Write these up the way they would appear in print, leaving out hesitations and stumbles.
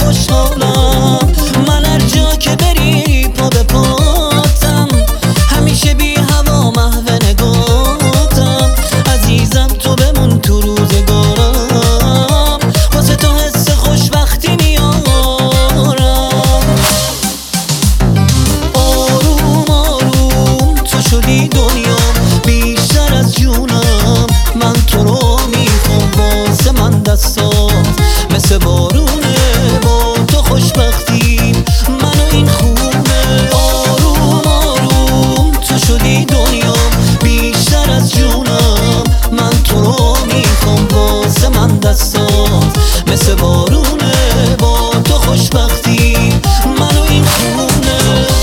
خوشحالم. من هر جا که بری پا به پاتم، همیشه بی هوا محو نگاتم. عزیزم تو بمون تو روزگارم، واسه تو حس خوشبختی میارم. آروم آروم تو شدی دنیام، بیشتر از جونم. من تو رو میخوام، واسه من دستات مثل بارونه. با تو خوشبختیم من و این خونه. آروم آروم تو شدی دنیام، بیشتر از جونم. من تو رو میخوام، واسه من دستات مثل بارونه. با تو خوشبختیم من و این خونه.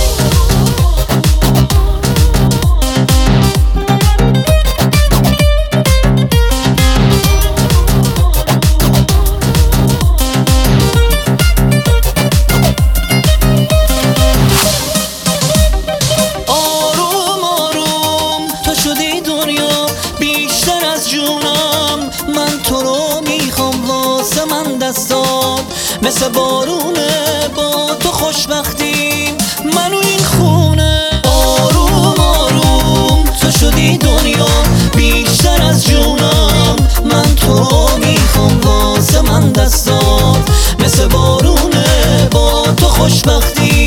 من تو رو میخوام، واسه من دستات مثل بارونه. با تو خوشبختیم من و این خونه. آروم آروم تو شدی دنیا، بیشتر از جونم. من تو رو میخوام، واسه من دستات مثل بارونه. با تو خوشبختیم